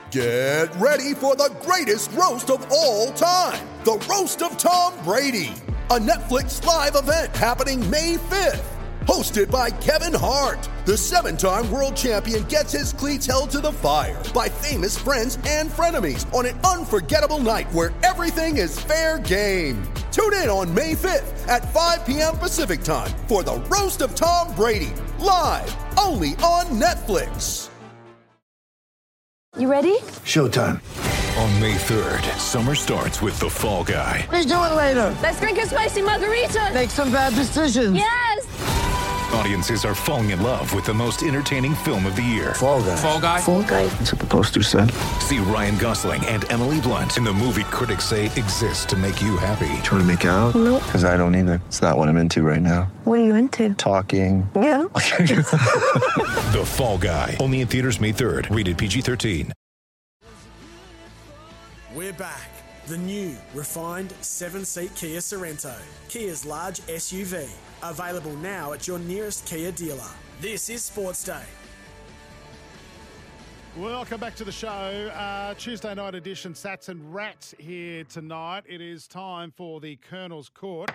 Get ready for the greatest roast of all time, the Roast of Tom Brady, a Netflix live event happening May 5th. Hosted by Kevin Hart, the 7-time world champion gets his cleats held to the fire by famous friends and frenemies on an unforgettable night where everything is fair game. Tune in on May 5th at 5 p.m. Pacific time for the Roast of Tom Brady, live only on Netflix. You ready? Showtime. On May 3rd, summer starts with The Fall Guy. Let's do it later. Let's drink a spicy margarita. Make some bad decisions. Yes! Audiences are falling in love with the most entertaining film of the year. Fall Guy. Fall Guy? Fall guy. That's what the poster said. See Ryan Gosling and Emily Blunt in the movie critics say exists to make you happy. Trying to make it out? Nope. Because I don't either. It's not what I'm into right now. What are you into? Talking. Yeah. The Fall Guy. Only in theaters May 3rd. Rated PG-13. We're back. The new, refined 7-seat Kia Sorrento. Kia's large SUV. Available now at your nearest Kia dealer. This is Sports Day. Welcome back to the show. Tuesday night edition, Sats and Rats here tonight. It is time for the Colonel's Court.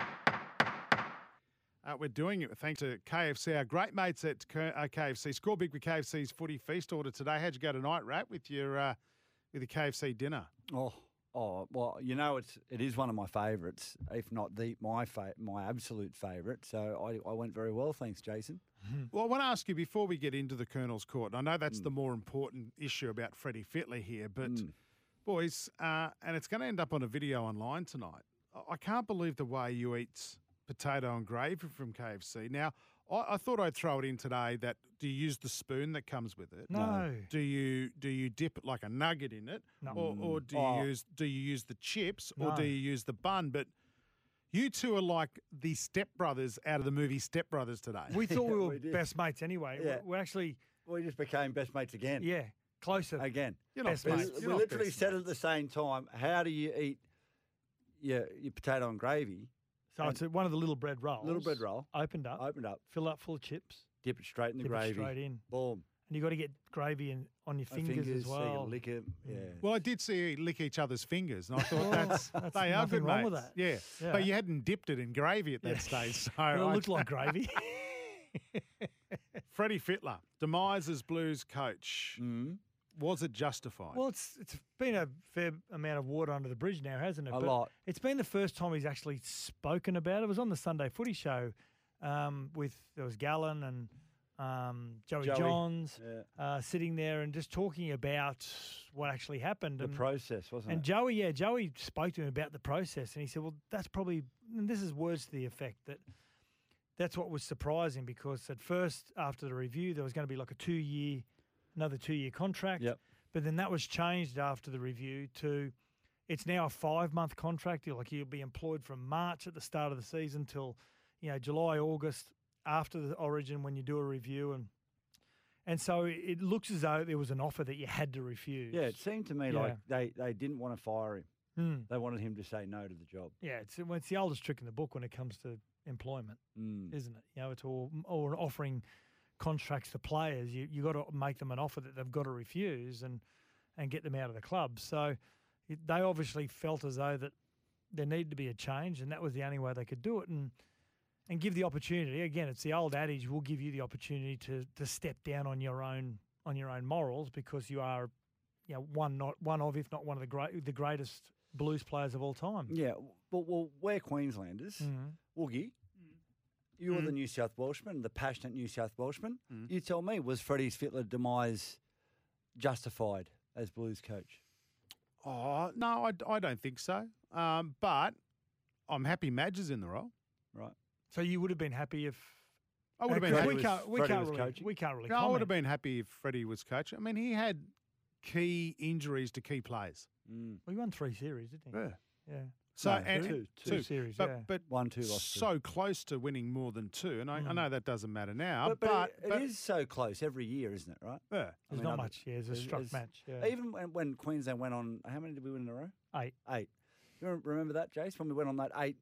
We're doing it thanks to KFC, our great mates at KFC. Score big with KFC's Footy Feast order today. How'd you go tonight, Rat, with your KFC dinner? Oh, well, you know, it is one of my favourites, if not my absolute favourite. So I went very well, thanks, Jason. Well, I want to ask you before we get into the Colonel's Court. And I know that's the more important issue about Freddie Fittler here, but boys, and it's going to end up on a video online tonight. I can't believe the way you eat potato and gravy from KFC. Now, I thought I'd throw it in today that do you use the spoon that comes with it? No. Do you dip it like a nugget in it? No. Or do you use the chips or do you use the bun? But you two are like the stepbrothers out of the movie Step Brothers today. We thought we were We did. best mates anyway. Yeah. We actually, We just became best mates again. yeah, closer. Again. You're not Best best. mates. We You're not literally best said mates. at the same time, how do you eat your potato and gravy? So it's one of the little bread rolls. Little bread roll. Opened up, Opened up, fill up full of chips, dip it straight in the dip gravy. it straight in. Boom. And you got to get gravy on your fingers, as so you well. can lick it. Yeah. Well, I did see you lick each other's fingers, and I thought that's they are nothing good wrong mates. with that. Yeah. Yeah. But you hadn't dipped it in gravy at that stage, so But it looked like gravy. Freddie Fittler, demise as Blues coach. Mm. Was it justified? Well, it's been a fair amount of water under the bridge now, hasn't it? A But lot. It's been the first time he's actually spoken about it. It was on the Sunday Footy Show there was Gallen and Joey Johns sitting there and just talking about what actually happened. The process, wasn't And it? Joey spoke to him about the process, and he said, well, that's probably, and this is words to the effect that that's what was surprising, because at first, after the review, there was going to be like another 2-year contract. Yep. But then that was changed after the review to it's now a 5-month contract. You'll be employed from March at the start of the season till, July, August after the Origin when you do a review. And so it looks as though there was an offer that you had to refuse. Yeah, it seemed to me like they didn't want to fire him. Mm. They wanted him to say no to the job. Yeah, it's the oldest trick in the book when it comes to employment, isn't it? It's all offering contracts to players. You got to make them an offer that they've got to refuse and get them out of the club. So they obviously felt as though that there needed to be a change, and that was the only way they could do it and give the opportunity. Again, it's the old adage: we'll give you the opportunity to step down on your own morals, because you are, one of, if not one of the greatest Blues players of all time. Yeah, well, we're Queenslanders. Mm-hmm. Woogie, you're the New South Welshman, the passionate New South Welshman. You tell me, was Freddie's Fittler demise justified as Blues coach? Oh, no, I don't think so. But I'm happy Madge is in the role. Right. So you would have been happy if I would have been Freddie happy. we Freddie can't was really coaching. we can't really. No, I would have comment. been happy if Freddie was coach. I mean, he had key injuries to key players. Mm. Well, he won 3 series, didn't he? Yeah. Yeah. So No, and two series, but, yeah. but 1-2 lost. so close to winning more than 2, and I know that doesn't matter now. But it is so close every year, isn't it? Right? Yeah. There's mean, not other- much. Yeah, there's a struck match. Yeah. Even when Queensland went on, how many did we win in a row? 8. 8. You remember that, Jace? When we went on that 8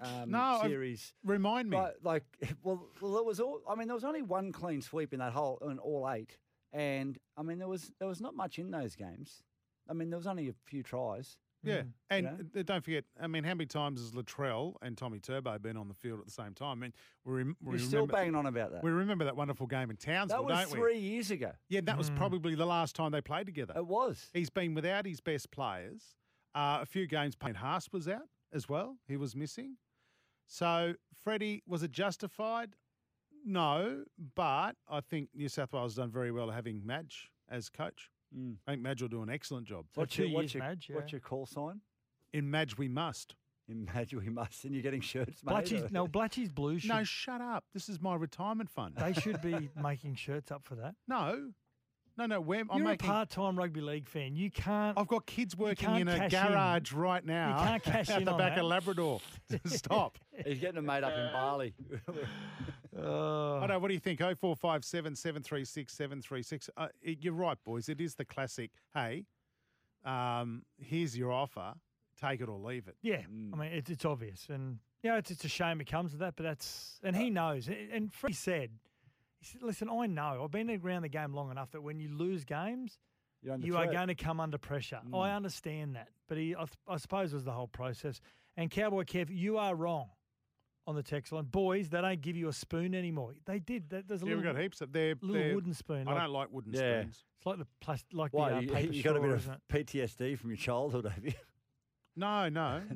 series. Remind me. Well, it was all. I mean, there was only one clean sweep in all 8, and I mean, there was not much in those games. I mean, there was only a few tries. Yeah, and You know? don't forget, I mean, how many times has Latrell and Tommy Turbo been on the field at the same time? I mean, You're still banging on about that. We remember that wonderful game in Townsville, That was don't we? 3 years ago. Yeah, that was probably the last time they played together. It was. He's been without his best players. A few games, Payne Haas was out as well. He was missing. So, Freddie, was it justified? No, but I think New South Wales has done very well having Madge as coach. I think Madge will do an excellent job. What's 2 your, years, Madge, what's your call sign? In Madge, we must. In Madge, we must. And you're getting shirts made. Blatchy's Blues should, No, shut up. This is my retirement fund. they should be making shirts up for that. No. I'm You're making. a part-time rugby league fan. You can't. I've got kids working can't in a cash garage right now. You can't cash at in the on back that. of Labrador. Stop. He's getting them made up in Bali. I know. What do you think? 0457 736 736. You're right, boys. It is the classic. Hey, here's your offer. Take it or leave it. Yeah, I mean it's obvious, and it's a shame it comes to that, but and he knows. And Freddie said, "Listen, I know. I've been around the game long enough that when you lose games, you are going to come under pressure. I understand that, but I suppose it was the whole process. And Cowboy Kev, you are wrong on the text line. Boys, they don't give you a spoon anymore. They did. There's a Yeah, we've little, got heaps of they're wooden spoon. I don't like wooden spoons. It's like the plastic, like Why? the paper You got a straw, bit isn't of it? PTSD from your childhood, have you? No.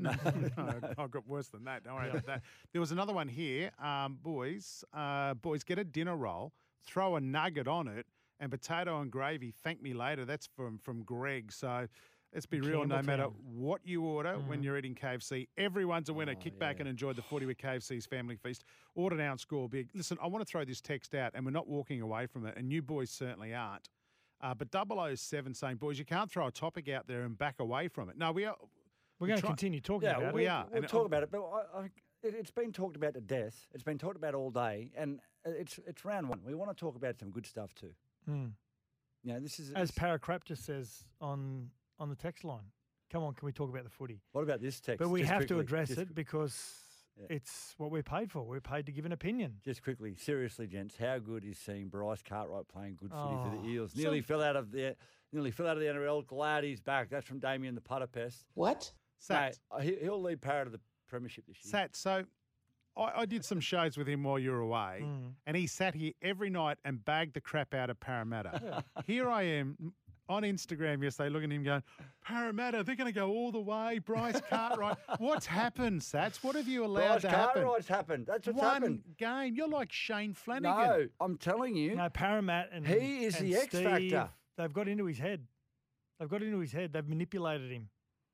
I've got worse than that. Don't worry about that. There was another one here. Boys, get a dinner roll, throw a nugget on it, and potato and gravy. Thank me later. That's from Greg. So let's be real. No matter what you order when you're eating KFC, everyone's a winner. Kick back and enjoy the footy with KFC's Family Feast. Order now and score big. Listen, I want to throw this text out, and we're not walking away from it, and you boys certainly aren't. But 007 saying, boys, you can't throw a topic out there and back away from it. No, we are. We're going to continue talking about it. We are. We'll talk about it, but it's been talked about to death. It's been talked about all day, and it's round one. We want to talk about some good stuff too. This is As Paracrap just says on the text line. Come on, can we talk about the footy? What about this text? But we Just have to quickly, address just it because it's what we're paid for. We're paid to give an opinion. Just quickly, seriously, gents, how good is seeing Bryce Cartwright playing good footy for the Eels? so- Nearly fell out of the NRL. Glad he's back. That's from Damien the Putter Pest. What? Sats. Mate, he'll lead Parra to the premiership this year. Sat, so I did some shows with him while you were away, and he sat here every night and bagged the crap out of Parramatta. Here I am on Instagram yesterday looking at him going, Parramatta, they're going to go all the way. Bryce Cartwright. What's happened, Sats? What have you allowed Bryce to happen? Cartwright's happened. That's what's One happened. game. You're like Shane Flanagan. No, I'm telling you. No, Parramatta and He is and the X Steve, factor. They've got into his head. They've manipulated him.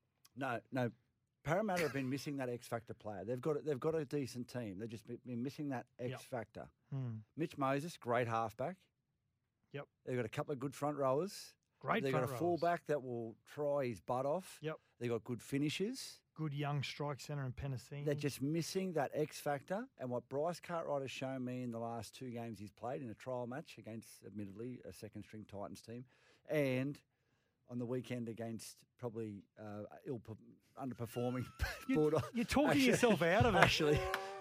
No. Parramatta have been missing that X factor player. They've got a decent team. They've just been missing that X factor. Mitch Moses, great halfback. Yep. They've got a couple of good front rowers. Great They've front got a rowers. fullback that will try his butt off. Yep. They've got good finishes. Good young strike centre in Penasine. They're just missing that X factor. And what Bryce Cartwright has shown me in the last 2 games he's played in a trial match against, admittedly, a second-string Titans team, and on the weekend against probably underperforming Bulldogs. You're talking yourself out of it. Actually,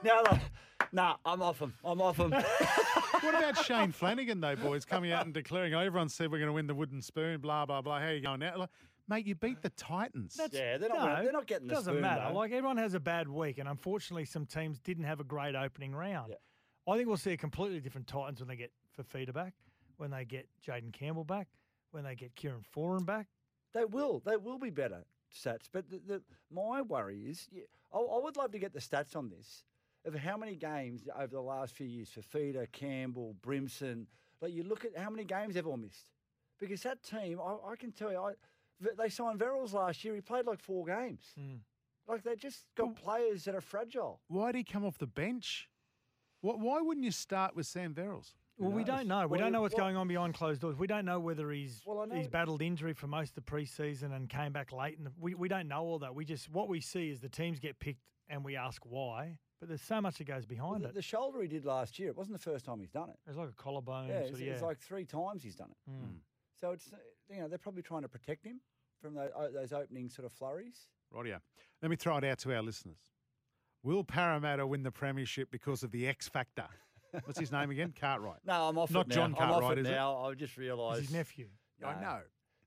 no, I'm off him. What about Shane Flanagan, though, boys, coming out and declaring, everyone said we're going to win the wooden spoon, blah, blah, blah. How are you going now? Like, mate, you beat the Titans. Yeah, they're not getting the doesn't spoon, matter. though. Like, everyone has a bad week, and unfortunately some teams didn't have a great opening round. Yeah. I think we'll see a completely different Titans when they get Fafita back, when they get Jaden Campbell back, when they get Kieran Foran back. They will be better, Sats. But my worry is, I would love to get the stats on this, of how many games over the last few years, Fafita, Campbell, Brimson, like you look at how many games they've all missed. Because that team, I can tell you, they signed Verrills last year. He played like 4 games. Like they just got players that are fragile. Why did he come off the bench? Why wouldn't you start with Sam Verrills? Well, we don't know. We Well, don't know what's well- going on behind closed doors. We don't know whether he's Well, I know- battled injury for most of the pre-season and came back late. And we don't know all that. What we see is the teams get picked and we ask why. But there's so much that goes behind it. The shoulder he did last year, it wasn't the first time he's done it. It's like a collarbone. Yeah, sort of, it's like 3 times he's done it. So it's they're probably trying to protect him from those opening sort of flurries. Rightio. Let me throw it out to our listeners. Will Parramatta win the premiership because of the X factor? What's his name again? Cartwright. No, I'm off Not it now. John I'm off Cartwright, it is it? now. I just It's realised his nephew. I know.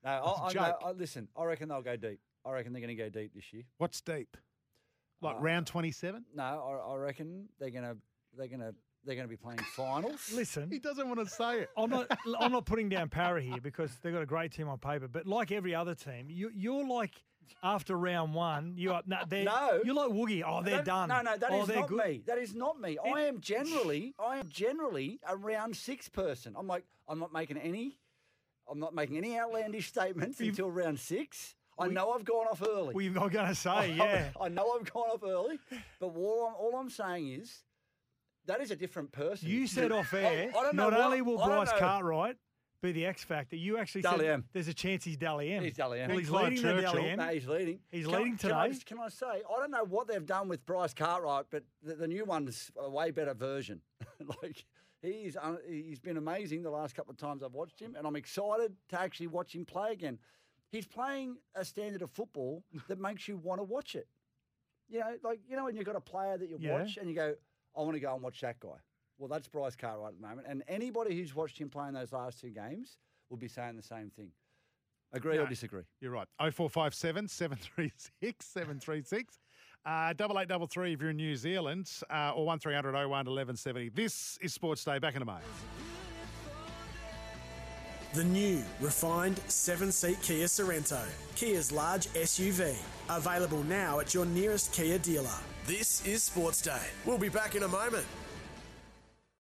Listen, I reckon they'll go deep. I reckon they're going to go deep this year. What's deep? Like round 27? No, I reckon they're going to be playing finals. Listen, He doesn't want to say it. I'm not putting down Para here because they've got a great team on paper. But like every other team, you're like after round one, you're like Woogie. Oh, they're done. No, that is not good. me. That is not me. I am generally a round 6 person. I'm not making any outlandish statements until round 6. I know I've gone off early. Well, you're not going to say, yeah. I know I've gone off early, but all I'm saying is that is a different person. You said off air, not only will Bryce Cartwright be the X factor, you actually said there's a chance he's Dally M. He's Dally M. Well, he's leading the Dally M. No, he's leading. He's leading today. Can I say, I don't know what they've done with Bryce Cartwright, but the new one's a way better version. He's been amazing the last couple of times I've watched him, and I'm excited to actually watch him play again. He's playing a standard of football that makes you want to watch it. When you've got a player that you watch and you go, I want to go and watch that guy. Well, that's Bryce Cartwright at the moment. And anybody who's watched him play in those last 2 games will be saying the same thing. Agree or disagree? You're right. 0457 736 736. 8833 if you're in New Zealand, or 1300 01 1170. This is Sports Day. Back in a moment. The new, refined 7-seat Kia Sorrento. Kia's large SUV. Available now at your nearest Kia dealer. This is Sports Day. We'll be back in a moment.